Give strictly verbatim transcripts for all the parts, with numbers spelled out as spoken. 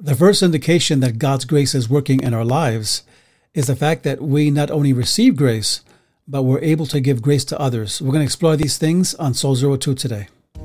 The first indication that God's grace is working in our lives is the fact that we not only receive grace, but we're able to give grace to others. We're going to explore these things on Soul Zero Two today.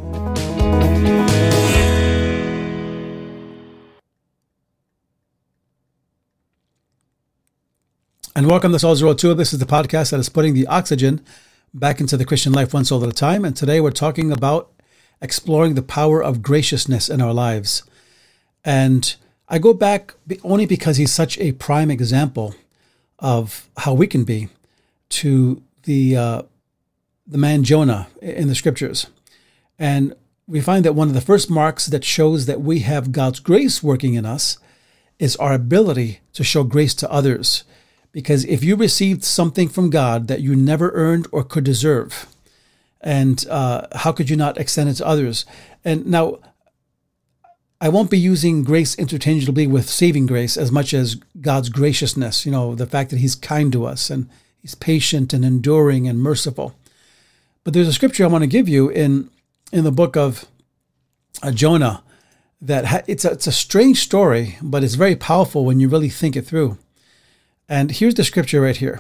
And welcome to Soul Zero Two. This is the podcast that is putting the oxygen back into the Christian life one soul at a time. And today we're talking about exploring the power of graciousness in our lives. And I go back only because he's such a prime example of how we can be to the uh, the man Jonah in the scriptures. And we find that one of the first marks that shows that we have God's grace working in us is our ability to show grace to others. Because if you received something from God that you never earned or could deserve, and uh, how could you not extend it to others? And now, I won't be using grace interchangeably with saving grace as much as God's graciousness, you know, the fact that he's kind to us and he's patient and enduring and merciful. But there's a scripture I want to give you in in the book of uh, Jonah that ha- it's, a, it's a strange story, but it's very powerful when you really think it through. And here's the scripture right here.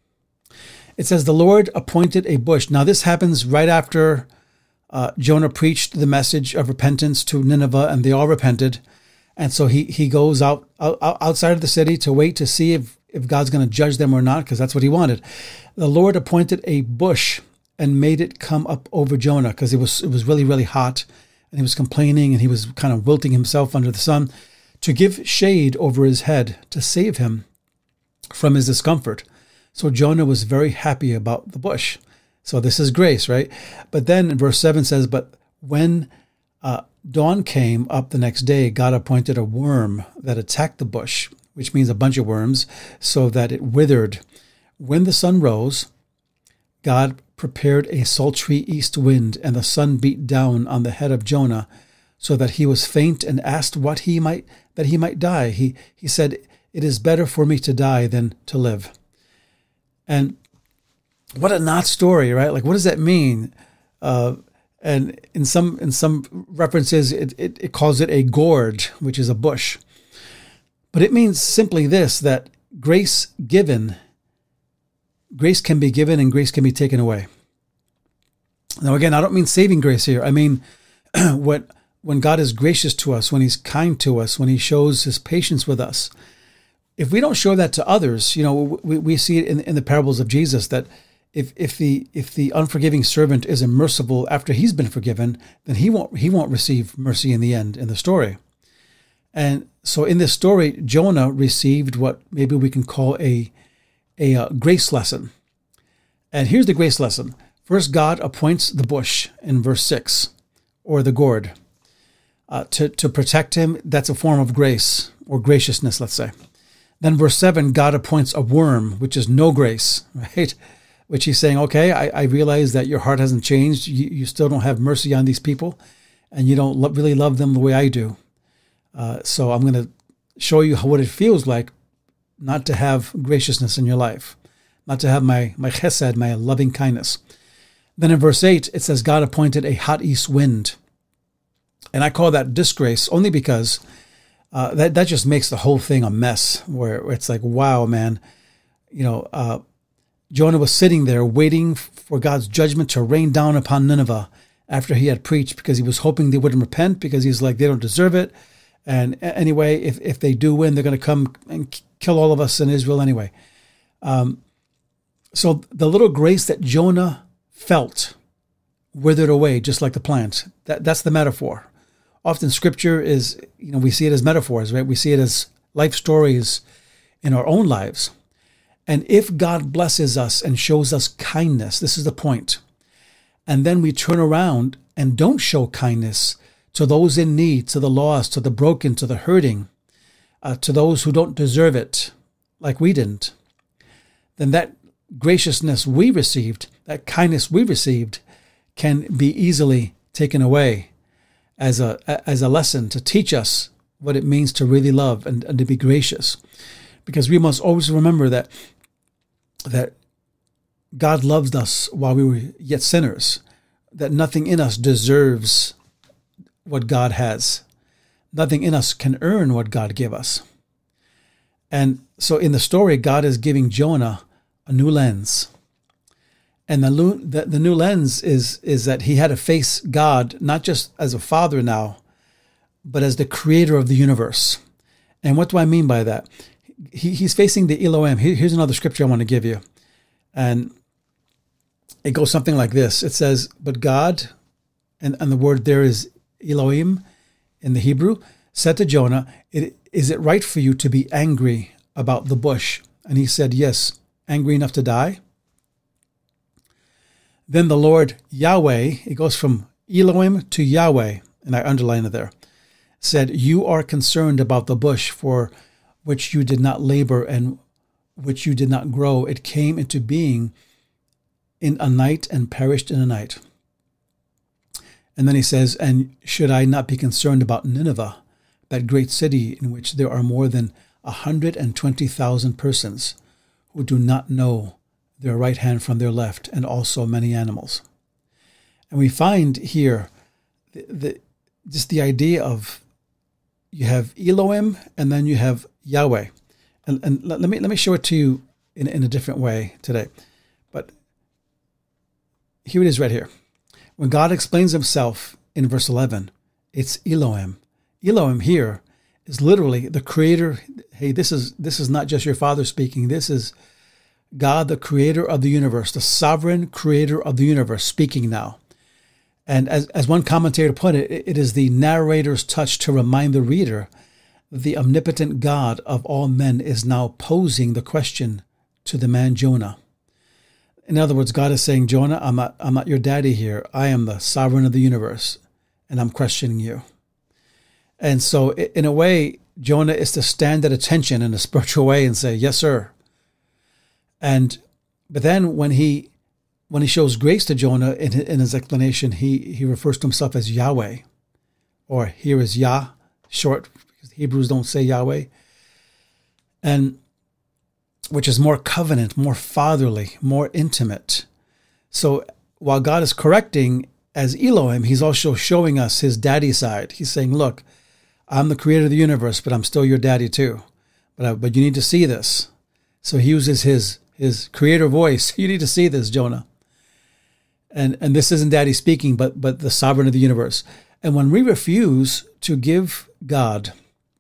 It says, the Lord appointed a bush. Now this happens right after Uh, Jonah preached the message of repentance to Nineveh, and they all repented. And so he he goes out, out outside of the city to wait to see if, if God's going to judge them or not, because that's what he wanted. The Lord appointed a bush and made it come up over Jonah, because it was it was really, really hot, and he was complaining, and he was kind of wilting himself under the sun, to give shade over his head to save him from his discomfort. So Jonah was very happy about the bush. So this is grace, right? But then verse seven says, but when uh, dawn came up the next day, God appointed a worm that attacked the bush, which means a bunch of worms, so that it withered. When the sun rose, God prepared a sultry east wind, and the sun beat down on the head of Jonah, so that he was faint and asked what he might that he might die. He he said, "It is better for me to die than to live." And what a not story, right? Like, what does that mean? Uh, and in some in some references, it, it, it calls it a gourd, which is a bush. But it means simply this, that grace given, grace can be given and grace can be taken away. Now, again, I don't mean saving grace here. I mean, when, when God is gracious to us, when he's kind to us, when he shows his patience with us, if we don't show that to others, you know, we, we see it in, in the parables of Jesus, that If if the if the unforgiving servant isn't merciful after he's been forgiven, then he won't he won't receive mercy in the end in the story. And so in this story, Jonah received what maybe we can call a a uh, grace lesson. And here's the grace lesson. First, God appoints the bush in verse six, or the gourd, uh, to to protect him. That's a form of grace or graciousness, let's say. Then verse seven, God appoints a worm, which is no grace, right? Which he's saying, okay, I, I realize that your heart hasn't changed. You, you still don't have mercy on these people, and you don't lo- really love them the way I do. Uh, so I'm going to show you how, what it feels like not to have graciousness in your life, not to have my, my chesed, my loving kindness. Then in verse eight, it says, God appointed a hot east wind. And I call that disgrace only because uh, that, that just makes the whole thing a mess, where it's like, wow, man, you know, uh, Jonah was sitting there waiting for God's judgment to rain down upon Nineveh after he had preached, because he was hoping they wouldn't repent, because he's like, they don't deserve it. And anyway, if, if they do win, they're going to come and kill all of us in Israel anyway. Um, so the little grace that Jonah felt withered away, just like the plant. That, that's the metaphor. Often scripture is, you know, we see it as metaphors, right? We see it as life stories in our own lives. And if God blesses us and shows us kindness, this is the point, and then we turn around and don't show kindness to those in need, to the lost, to the broken, to the hurting, uh, to those who don't deserve it, like we didn't, then that graciousness we received, that kindness we received, can be easily taken away as a as a lesson to teach us what it means to really love and, and to be gracious. Because we must always remember that that God loved us while we were yet sinners, that nothing in us deserves what God has. nothing in us can earn what God gave us. And so in the story, God is giving Jonah a new lens. And the, the, the new lens is, is that he had to face God, not just as a father now, but as the creator of the universe. And what do I mean by that? He, he's facing the Elohim. Here, here's another scripture I want to give you. And it goes something like this. It says, but God, and, and the word there is Elohim in the Hebrew, said to Jonah, it, is it right for you to be angry about the bush? And he said, yes, angry enough to die. Then the Lord Yahweh, it goes from Elohim to Yahweh, and I underline it there, said, you are concerned about the bush for which you did not labor and which you did not grow. It came into being in a night and perished in a night. And then he says, and should I not be concerned about Nineveh, that great city in which there are more than one hundred twenty thousand persons who do not know their right hand from their left, and also many animals. And we find here the, the, just the idea of you have Elohim and then you have Yahweh. And, and let, let me let me show it to you in, in a different way today. But here it is right here. When God explains himself in verse eleven, it's Elohim. Elohim here is literally the creator. Hey, this is this is not just your father speaking. This is God, the creator of the universe, the sovereign creator of the universe, speaking now. And as, as one commentator put it, it is the narrator's touch to remind the reader that the omnipotent God of all men is now posing the question to the man Jonah. In other words, God is saying, Jonah, I'm not, I'm not your daddy here. I am the sovereign of the universe, and I'm questioning you. And so in a way, Jonah is to stand at attention in a spiritual way and say, yes, sir. And but then when he when he shows grace to Jonah in his, in his explanation, he he refers to himself as Yahweh, or here is Yah, short, because Hebrews don't say Yahweh, and which is more covenant, more fatherly, more intimate. So while God is correcting as Elohim, he's also showing us his daddy side. He's saying, look, I'm the creator of the universe, but I'm still your daddy too. But I, but you need to see this. So he uses his his creator voice. You need to see this, Jonah. And and this isn't daddy speaking, but but the sovereign of the universe. And when we refuse to give God,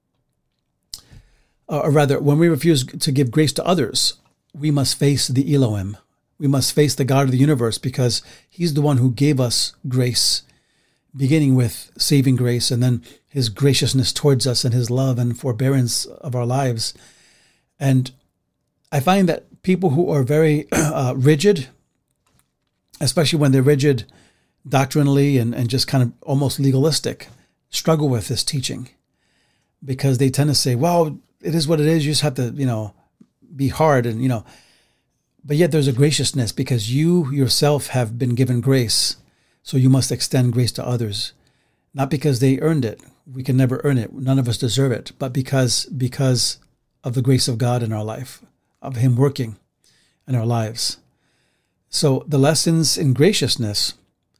or rather, when we refuse to give grace to others, we must face the Elohim. We must face the God of the universe, because he's the one who gave us grace, beginning with saving grace and then his graciousness towards us and his love and forbearance of our lives. And I find that people who are very uh, rigid, especially when they're rigid doctrinally and, and just kind of almost legalistic, struggle with this teaching, because they tend to say, well, it is what it is. You just have to, you know, be hard and, you know, but yet there's a graciousness because you yourself have been given grace. So you must extend grace to others, not because they earned it. We can never earn it. None of us deserve it, but because, because of the grace of God in our life, of him working in our lives. So the lessons in graciousness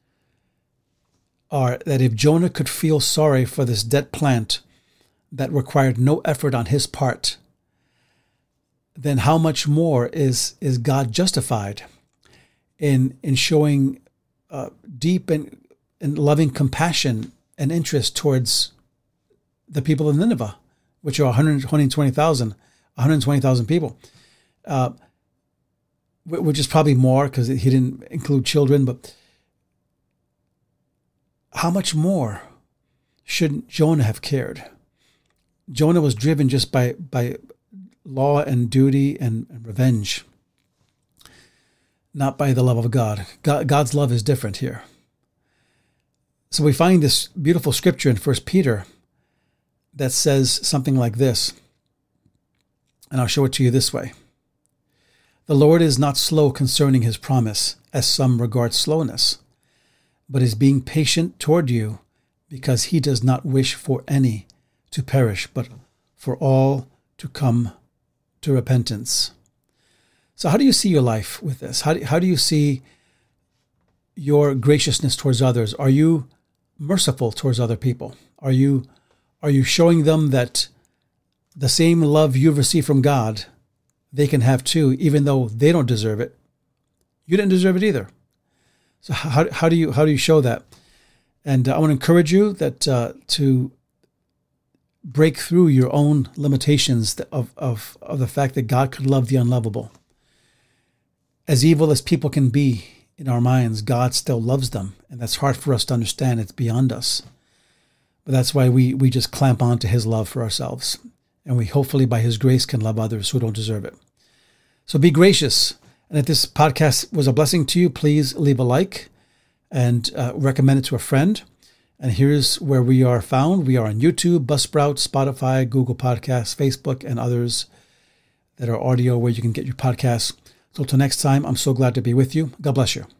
are that if Jonah could feel sorry for this dead plant that required no effort on his part, then how much more is, is God justified in, in showing uh, deep and, and loving compassion and interest towards the people of Nineveh, which are one hundred twenty thousand, one hundred twenty thousand people. Uh, which is probably more because he didn't include children, but how much more should Jonah have cared? Jonah was driven just by, by law and duty and, and revenge, not by the love of God. God. God's love is different here. So we find this beautiful scripture in First Peter that says something like this, and I'll show it to you this way. The Lord is not slow concerning his promise, as some regard slowness, but is being patient toward you, because he does not wish for any to perish, but for all to come to repentance. So how do you see your life with this? How do, how do you see your graciousness towards others? Are you merciful towards other people? Are you Are you showing them that the same love you've received from God, they can have too, even though they don't deserve it? You didn't deserve it either. So how how do you how do you show that? And uh, I want to encourage you that uh, to break through your own limitations of, of of the fact that God could love the unlovable. As evil as people can be in our minds, God still loves them, and that's hard for us to understand. It's beyond us. But that's why we we just clamp on to His love for ourselves, and we hopefully by His grace can love others who don't deserve it. So be gracious. And if this podcast was a blessing to you, please leave a like and uh, recommend it to a friend. And here's where we are found. We are on YouTube, Buzzsprout, Spotify, Google Podcasts, Facebook, and others that are audio where you can get your podcasts. So till next time, I'm so glad to be with you. God bless you.